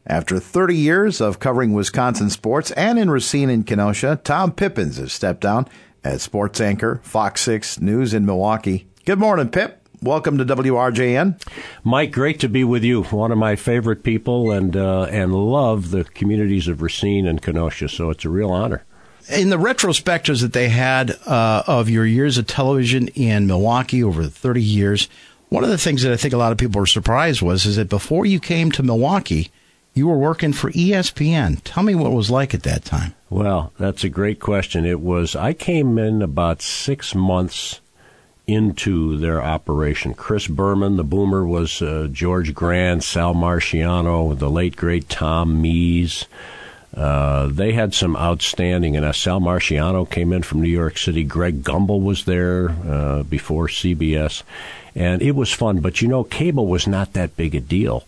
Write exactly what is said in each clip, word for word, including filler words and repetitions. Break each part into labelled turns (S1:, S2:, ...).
S1: After thirty years of covering Wisconsin sports and in Racine and Kenosha, Tom Pippins has stepped down as sports anchor, Fox six News in Milwaukee. Good morning, Pip. Welcome to W R J N.
S2: Mike, great to be with you. One of my favorite people, and uh, and love the communities of Racine and Kenosha, so it's a real honor.
S3: In the retrospectives that they had uh, of your years of television in Milwaukee over thirty years, one of the things that I think a lot of people were surprised was is that before you came to Milwaukee, you were working for E S P N. Tell me what it was like at that time.
S2: Well, that's a great question. It was, I came in about six months into their operation. Chris Berman, the boomer, was uh, George Grant, Sal Marciano, the late, great Tom Mees. Uh, they had some outstanding, and uh, Sal Marciano came in from New York City. Greg Gumbel was there uh, before C B S, and it was fun. But, you know, cable was not that big a deal.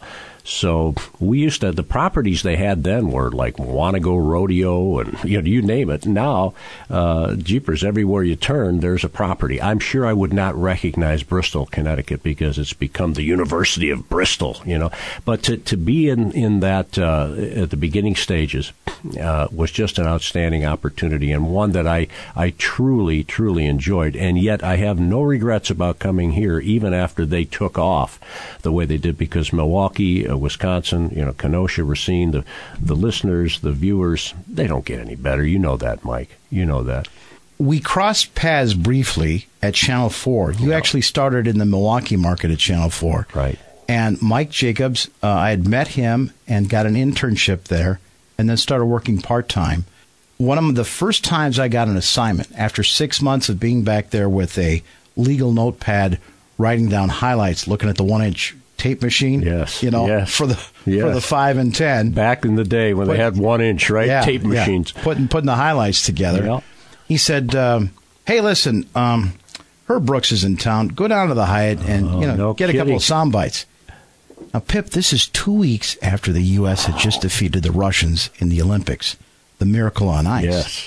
S2: So we used to, the properties they had then were like Wanago Rodeo and, you know, you name it. Now, uh, jeepers, everywhere you turn, there's a property. I'm sure I would not recognize Bristol, Connecticut, because it's become the University of Bristol, you know. But to, to be in, in that, uh, at the beginning stages, uh, was just an outstanding opportunity, and one that I, I truly, truly enjoyed. And yet I have no regrets about coming here, even after they took off the way they did, because Milwaukee, Wisconsin, you know, Kenosha, Racine, the the listeners, the viewers, they don't get any better. You know that, Mike. You know that.
S3: We crossed paths briefly at Channel four. You yeah. actually started in the Milwaukee market at Channel four.
S2: Right.
S3: And Mike Jacobs, uh, I had met him and got an internship there and then started working part-time. One of the first times I got an assignment, after six months of being back there with a legal notepad, writing down highlights, looking at the one-inch tape machine,
S2: yes,
S3: you know,
S2: yes,
S3: for the
S2: yes.
S3: for the five and ten.
S2: Back in the day when Put, they had one inch, right?
S3: Yeah,
S2: tape machines.
S3: Yeah. Putting putting the highlights together.
S2: Yeah.
S3: He said, um, "Hey, listen, um, Herb Brooks is in town. Go down to the Hyatt and
S2: oh,
S3: you know
S2: no
S3: get
S2: kidding.
S3: a couple of sound bites." Now, Pip, this is two weeks after the U S had just defeated the Russians in the Olympics, the Miracle on Ice.
S2: Yes.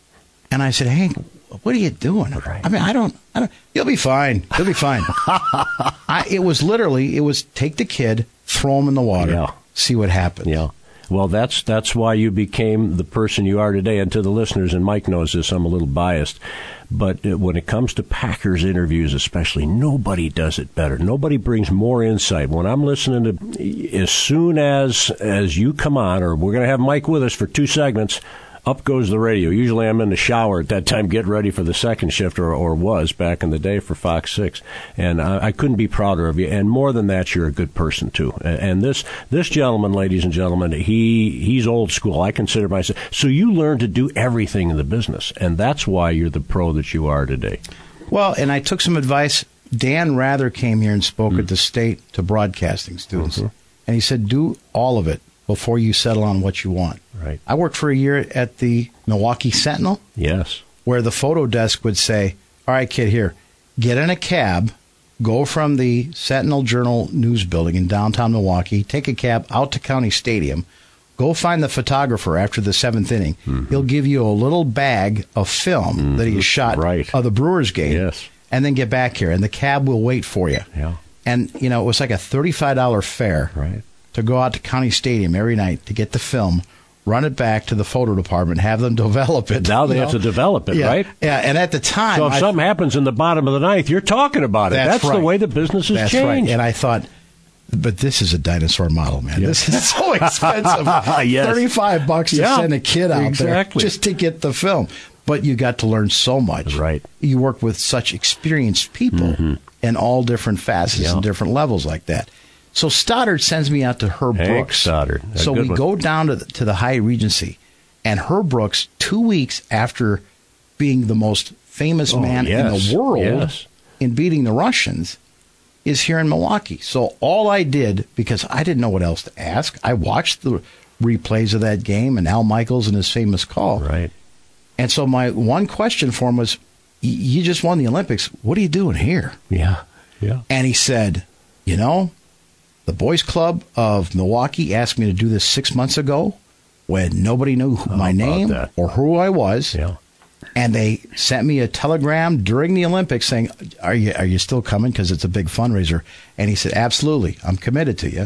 S3: And I said, "Hank, what are you doing?"
S2: Right.
S3: I mean, I don't, I don't, you'll be fine. You'll be fine. I, it was literally, it was take the kid, throw him in the water,
S2: yeah.
S3: see what happens.
S2: Yeah. Well, that's that's why you became the person you are today. And to the listeners, and Mike knows this, I'm a little biased, but when it comes to Packers interviews especially, nobody does it better. Nobody brings more insight. When I'm listening to, as soon as as you come on, or we're going to have Mike with us for two segments, up goes the radio. Usually I'm in the shower at that time, getting ready for the second shift, or, or was back in the day for Fox six. And I, I couldn't be prouder of you. And more than that, you're a good person, too. And this this gentleman, ladies and gentlemen, he he's old school. I consider myself. So you learn to do everything in the business. And that's why you're the pro that you are today.
S3: Well, and I took some advice. Dan Rather came here and spoke mm. at the state to broadcasting students. Mm-hmm. And he said, do all of it before you settle on what you want.
S2: Right.
S3: I worked for a year at the Milwaukee Sentinel.
S2: Yes.
S3: Where the photo desk would say, all right, kid, here, get in a cab, go from the Sentinel Journal News Building in downtown Milwaukee, take a cab out to County Stadium, go find the photographer after the seventh inning. Mm-hmm. He'll give you a little bag of film mm-hmm. that he has shot
S2: right.
S3: of the Brewers game.
S2: Yes.
S3: And then get back here, and the cab will wait for you.
S2: Yeah.
S3: And, you know, it was like a thirty-five dollars fare.
S2: Right.
S3: To go out to County Stadium every night to get the film, run it back to the photo department, have them develop it.
S2: Now they
S3: you
S2: have
S3: know?
S2: to develop it,
S3: yeah,
S2: right?
S3: Yeah, and at the time...
S2: So if
S3: I,
S2: something happens in the bottom of the ninth, you're talking about it.
S3: That's,
S2: that's
S3: right.
S2: the way the business has
S3: that's
S2: changed.
S3: Right. And I thought, but this is a dinosaur model, man.
S2: Yes.
S3: This is so expensive.
S2: Yes.
S3: thirty-five bucks to
S2: yeah,
S3: send a kid out
S2: exactly.
S3: there just to get the film. But you got to learn so much.
S2: Right.
S3: You work with such experienced people mm-hmm. in all different facets
S2: yeah.
S3: and different levels like that. So Stoddard sends me out to Herb
S2: Hank
S3: Brooks.
S2: Stoddard. A
S3: so we
S2: one.
S3: go down to the, to the Hyatt Regency, and Herb Brooks, two weeks after being the most famous
S2: oh,
S3: man
S2: yes,
S3: in the world
S2: yes.
S3: in beating the Russians, is here in Milwaukee. So all I did, because I didn't know what else to ask, I watched the replays of that game and Al Michaels and his famous call.
S2: Right.
S3: And so my one question for him was, you just won the Olympics. What are you doing here?
S2: Yeah, yeah.
S3: And he said, you know, the Boys Club of Milwaukee asked me to do this six months ago when nobody knew who, my name
S2: that?
S3: or who I was.
S2: Yeah.
S3: And they sent me a telegram during the Olympics saying, are you are you still coming? Because it's a big fundraiser. And he said, absolutely. I'm committed to you.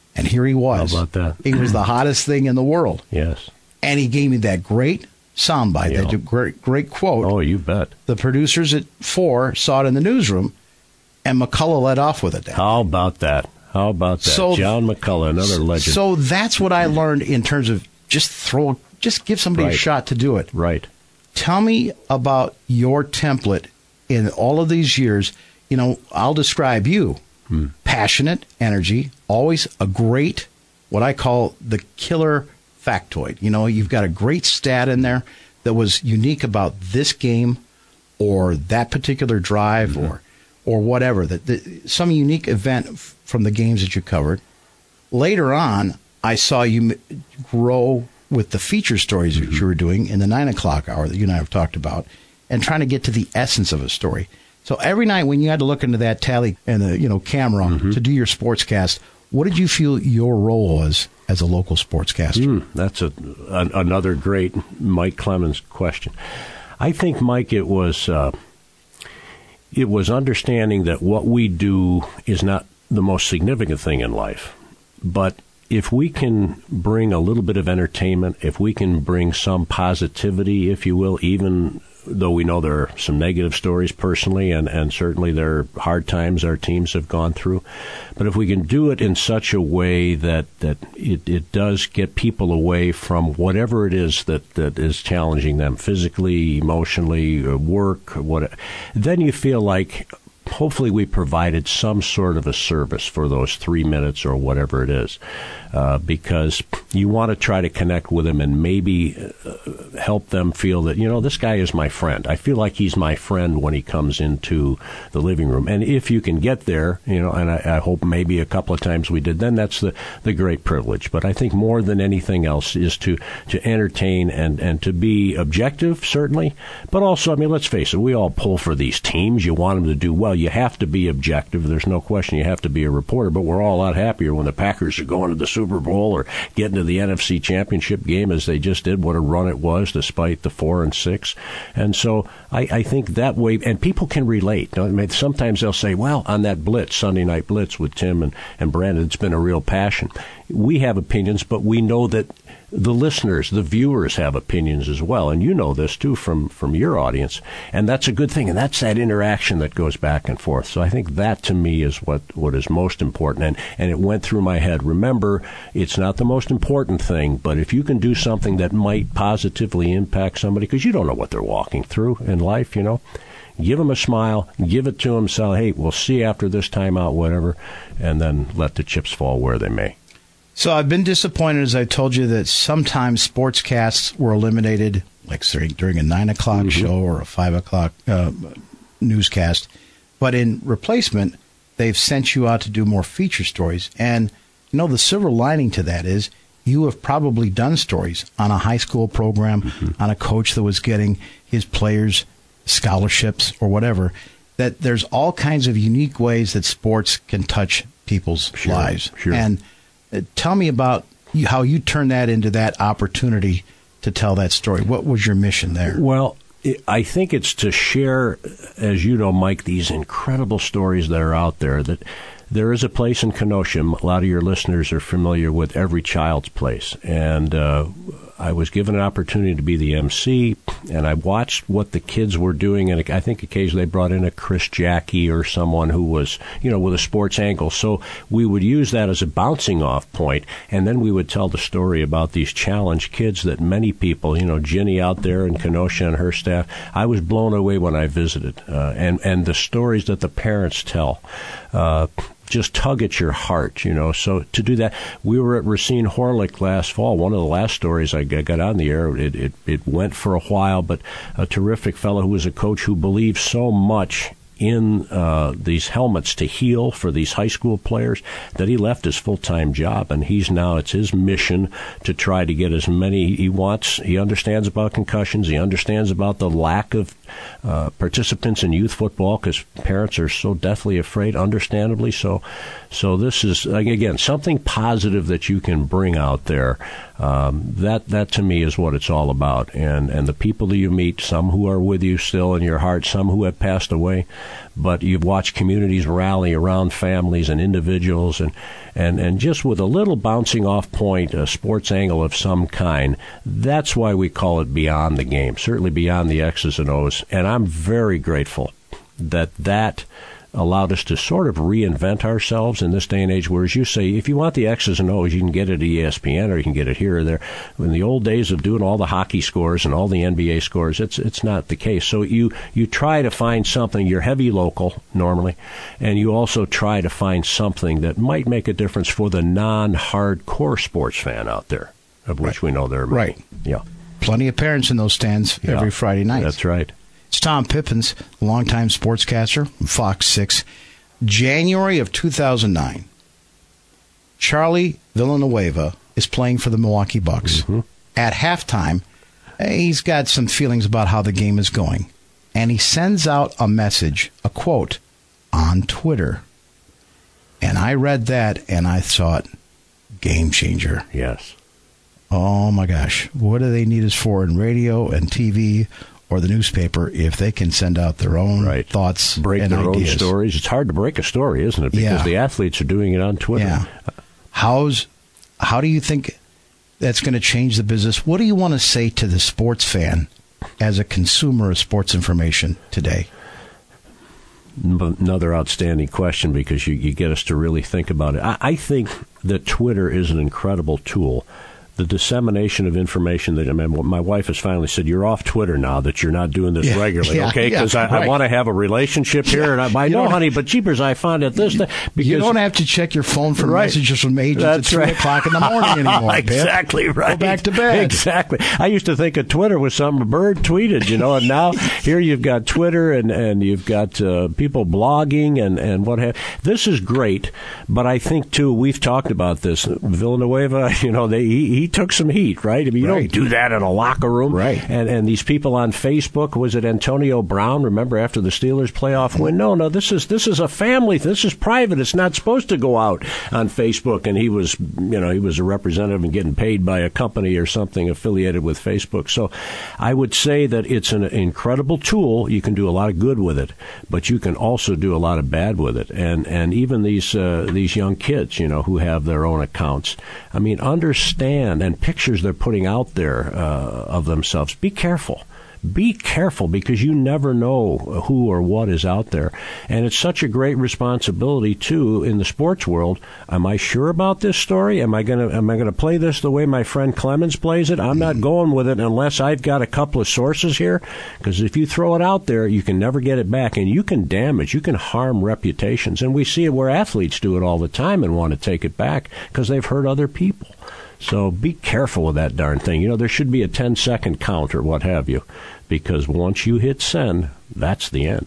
S3: And here he was.
S2: How about that?
S3: He was the hottest thing in the world.
S2: Yes.
S3: And he gave me that great soundbite,
S2: Yeah.
S3: that great, great quote.
S2: Oh, you bet.
S3: The producers at four saw it in the newsroom, and McCullough led off with it. Then.
S2: How about that? How about that?
S3: So-
S2: John McCullough, another legend.
S3: So that's what I learned in terms of just throw, just give somebody a
S2: Right.
S3: shot to do it.
S2: Right.
S3: Tell me about your template in all of these years. You know, I'll describe you.
S2: Hmm.
S3: Passionate, energy, always a great, what I call the killer factoid. You know, you've got a great stat in there that was unique about this game or that particular drive
S2: Mm-hmm.
S3: or or whatever, that, that some unique event f- from the games that you covered. Later on, I saw you m- grow with the feature stories
S2: Mm-hmm.
S3: that you were doing in the nine o'clock hour that you and I have talked about, and trying to get to the essence of a story. So every night when you had to look into that tally and the you know camera
S2: Mm-hmm.
S3: to do your sportscast, what did you feel your role was as a local sportscaster?
S2: Mm, that's a, an, another great Mike Clemens question. I think, Mike, it was uh, it was understanding that what we do is not the most significant thing in life, but if we can bring a little bit of entertainment, if we can bring some positivity, if you will, even though we know there are some negative stories personally, and, and certainly there are hard times our teams have gone through. But if we can do it in such a way that, that it, it does get people away from whatever it is that, that is challenging them physically, emotionally, or work, or what, then you feel like hopefully we provided some sort of a service for those three minutes or whatever it is, uh, because you want to try to connect with them and maybe uh, help them feel that, you know, this guy is my friend. I feel like he's my friend when he comes into the living room. And if you can get there, you know, and I, I hope maybe a couple of times we did, then that's the, the great privilege. But I think more than anything else is to, to entertain and, and to be objective, certainly. But also, I mean, let's face it, we all pull for these teams. You want them to do well. You have to be objective. There's no question you have to be a reporter, but we're all a lot happier when the Packers are going to the Super Bowl or getting to the N F C Championship game as they just did. What a run it was, despite the four and six. And so I, I think that way, and people can relate. I mean, sometimes they'll say, well, on that Blitz, Sunday Night Blitz with Tim and, and Brandon, it's been a real passion. We have opinions, but we know that the listeners, the viewers have opinions as well. And you know this, too, from, from your audience. And that's a good thing. And that's that interaction that goes back and forth. So I think that, to me, is what, what is most important. And, and it went through my head. Remember, it's not the most important thing, but if you can do something that might positively impact somebody, because you don't know what they're walking through in life, you know, give them a smile, give it to them, say, hey, we'll see you after this timeout, whatever, and then let the chips fall where they may.
S3: So I've been disappointed, as I told you, that sometimes sportscasts were eliminated, like during, during a nine o'clock
S2: Mm-hmm.
S3: show or a five o'clock uh, newscast. But in replacement, they've sent you out to do more feature stories. And, you know, the silver lining to that is you have probably done stories on a high school program, mm-hmm. on a coach that was getting his players scholarships or whatever, that there's all kinds of unique ways that sports can touch people's
S2: Sure,
S3: lives.
S2: sure.
S3: And uh, tell me about you, how you turned that into that opportunity to tell that story. What was your mission there?
S2: Well, I think it's to share, as you know, Mike, these incredible stories that are out there. That there is a place in Kenosha, a lot of your listeners are familiar with Every Child's Place. And uh, I was given an opportunity to be the M C, and I watched what the kids were doing. And I think occasionally they brought in a Chris Jackie or someone who was, you know, with a sports angle. So we would use that as a bouncing off point, and then we would tell the story about these challenged kids that many people, you know, Ginny out there in Kenosha and her staff, I was blown away when I visited. Uh, and, and the stories that the parents tell. Uh, just tug at your heart, you know. So to do that, we were at Racine Horlick last fall. One of the last stories I got on the air, it, it, it went for a while, but a terrific fellow who was a coach who believed so much in uh, these helmets to heal for these high school players that he left his full-time job, and he's now, it's his mission to try to get as many he wants. He understands about concussions. He understands about the lack of uh, participants in youth football because parents are so deathly afraid, understandably so. So this is, again, something positive that you can bring out there. Um, that, that to me is what it's all about. And, and the people that you meet, some who are with you still in your heart, some who have passed away, but you've watched communities rally around families and individuals, and, and, and just with a little bouncing off point, a sports angle of some kind. That's why we call it Beyond the Game, certainly beyond the X's and O's. And I'm very grateful that that allowed us to sort of reinvent ourselves in this day and age, where, as you say, if you want the X's and O's, you can get it at E S P N or you can get it here or there. In the old days of doing all the hockey scores and all the N B A scores, it's it's not the case. So you, you try to find something, you're heavy local normally, and you also try to find something that might make a difference for the non-hardcore sports fan out there, of which
S3: right.
S2: we know there are many.
S3: Right.
S2: Yeah.
S3: Plenty of parents in those stands
S2: yeah.
S3: every Friday night.
S2: That's right.
S3: It's Tom Pippins, longtime sportscaster from Fox six. January of two thousand nine, Charlie Villanueva is playing for the Milwaukee Bucks.
S2: Mm-hmm.
S3: At halftime, he's got some feelings about how the game is going, and he sends out a message, a quote, on Twitter. And I read that, and I thought, game changer.
S2: Yes.
S3: Oh, my gosh. What do they need us for in radio and T V or the newspaper if they can send out their own
S2: right.
S3: thoughts
S2: break
S3: and
S2: their
S3: ideas.
S2: own stories? It's hard to break a story, isn't it? Because
S3: yeah.
S2: the athletes are doing it on Twitter.
S3: Yeah. How's, how do you think that's going to change the business? What do you want to say to the sports fan as a consumer of sports information today?
S2: Another outstanding question, because you, you get us to really think about it. I, I think that Twitter is an incredible tool. The dissemination of information that, I mean, my wife has finally said, you're off Twitter now, that you're not doing this
S3: yeah,
S2: regularly,
S3: yeah,
S2: okay? Because
S3: yeah,
S2: I,
S3: right.
S2: I want to have a relationship here,
S3: yeah,
S2: and I, I know, honey, but jeepers, I found it this day. Because
S3: you don't have to check your phone for
S2: right.
S3: messages from agents
S2: That's
S3: at two
S2: right.
S3: o'clock in the morning anymore.
S2: Exactly
S3: Pip.
S2: right.
S3: Go back to bed.
S2: Exactly. I used to think of Twitter was something a bird tweeted, you know, and now here you've got Twitter and, and you've got uh, people blogging and, and what have. This is great, but I think, too, we've talked about this. Villanueva, you know, they, he, he took some heat, right? I mean, you
S3: right.
S2: don't do that in a locker room.
S3: Right.
S2: And and these people on Facebook, was it Antonio Brown, remember, after the Steelers playoff win? No, no, this is this is a family. This is private. It's not supposed to go out on Facebook. And he was, you know, he was a representative and getting paid by a company or something affiliated with Facebook. So I would say that it's an incredible tool. You can do a lot of good with it, but you can also do a lot of bad with it. And and even these uh, these young kids, you know, who have their own accounts, I mean, understand, and pictures they're putting out there uh, of themselves. Be careful. Be careful, because you never know who or what is out there. And it's such a great responsibility, too, in the sports world. Am I sure about this story? Am I going to am I going to play this the way my friend Clemens plays it? I'm not going with it unless I've got a couple of sources here, because if you throw it out there, you can never get it back, and you can damage, you can harm reputations. And we see it where athletes do it all the time and want to take it back because they've hurt other people. So be careful with that darn thing. You know, there should be a ten-second count or what have you, because once you hit send, that's the end.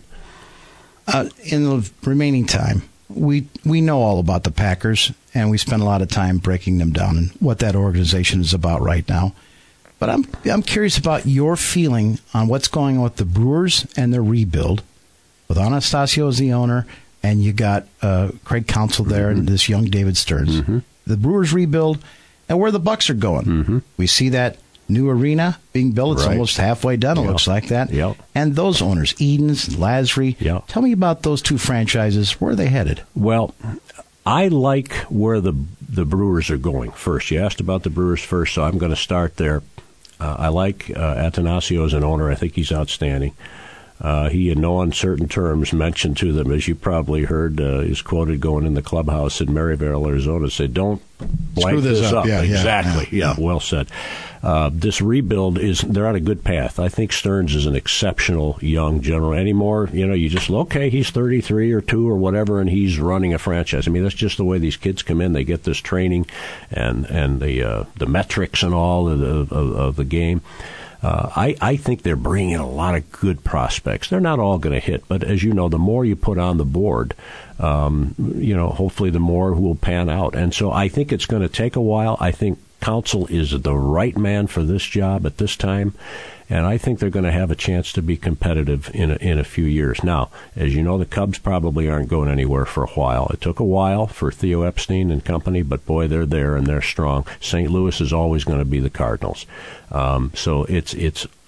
S3: Uh, in the remaining time, we we know all about the Packers, and we spend a lot of time breaking them down and what that organization is about right now. But I'm I'm curious about your feeling on what's going on with the Brewers and their rebuild, with Anastasio as the owner, and you got uh, Craig Counsell there mm-hmm. and this young David Stearns. Mm-hmm. The Brewers rebuild, and where the Bucks are going. Mm-hmm. We see that new arena being built. It's
S2: right.
S3: almost halfway done, it
S2: yep.
S3: looks like that.
S2: Yep.
S3: And those owners, Edens, Lasry,
S2: yep.
S3: tell me about those two franchises. Where are they headed?
S2: Well, I like where the the Brewers are going first. You asked about the Brewers first, so I'm going to start there. Uh, I like uh, Atanasio as an owner. I think he's outstanding. Uh, he, in no uncertain terms, mentioned to them, as you probably heard, uh, is quoted going in the clubhouse in Maryvale, Arizona, said, don't blank
S3: this,
S2: this up.
S3: up. Yeah,
S2: exactly.
S3: Yeah,
S2: yeah, yeah, well said. Uh, this rebuild is, they're on a good path. I think Stearns is an exceptional young general. Anymore, you know, you just, okay, he's thirty-three or two or whatever, and he's running a franchise. I mean, that's just the way these kids come in. They get this training and, and the, uh, the metrics and all of the, of, of the game. Uh, I, I think they're bringing in a lot of good prospects. They're not all going to hit, but as you know, the more you put on the board, um, you know, hopefully the more will pan out. And so I think it's going to take a while. I think Counsell is the right man for this job at this time, and I think they're going to have a chance to be competitive in a, in a few years. Now, as you know, the Cubs probably aren't going anywhere for a while. It took a while for Theo Epstein and company, but boy, they're there and they're strong. Saint Louis is always going to be the Cardinals. Um, so it's it's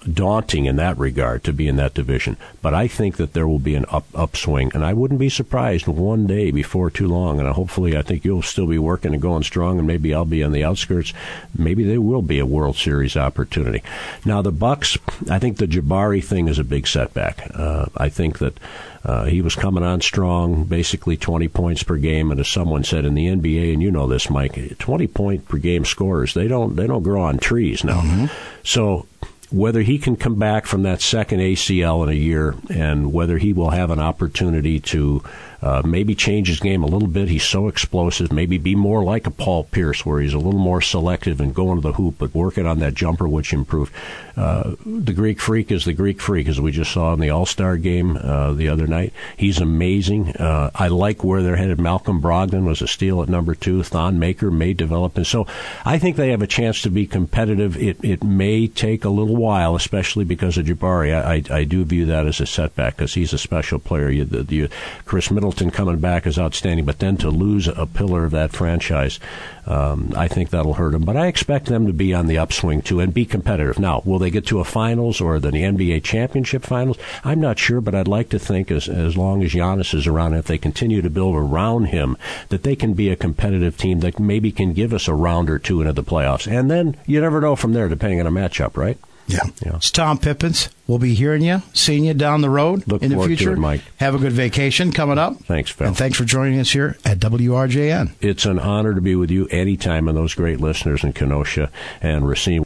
S2: daunting in that regard to be in that division. But I think that there will be an up upswing, and I wouldn't be surprised one day before too long. And hopefully, I think you'll still be working and going strong, and maybe I'll be on the outskirts. Maybe there will be a World Series opportunity. Now, the Bucks, I think the Jabari thing is a big setback. Uh, I think that uh, he was coming on strong, basically twenty points per game, and as someone said in the N B A, and you know this, Mike, twenty point per game scorers, they don't they don't grow on trees now. Mm-hmm. So whether he can come back from that second A C L in a year, and whether he will have an opportunity to uh, maybe change his game a little bit. He's so explosive. Maybe be more like a Paul Pierce, where he's a little more selective and going to the hoop, but working on that jumper, which improved. Uh, the Greek Freak is the Greek Freak, as we just saw in the All-Star game uh, the other night. He's amazing. Uh, I like where they're headed. Malcolm Brogdon was a steal at number two. Thon Maker may develop. And so I think they have a chance to be competitive. It it may take a little while, especially because of Jabari. I, I, I do view that as a setback because he's a special player. You, the, the, Chris Middleton coming back is outstanding, but then to lose a pillar of that franchise, um, I think that'll hurt him. But I expect them to be on the upswing, too, and be competitive. Now, will they get to a finals or the N B A championship finals? I'm not sure, but I'd like to think as, as long as Giannis is around, if they continue to build around him, that they can be a competitive team that maybe can give us a round or two into the playoffs. And then you never know from there, depending on a matchup, right?
S3: Yeah. yeah. It's Tom Pippins. We'll be hearing you, seeing you down the road
S2: Look
S3: in the future.
S2: To it, Mike.
S3: Have a good vacation coming up.
S2: Thanks, Phil.
S3: And thanks for joining us here at W R J N.
S2: It's an honor to be with you anytime and those great listeners in Kenosha and Racine.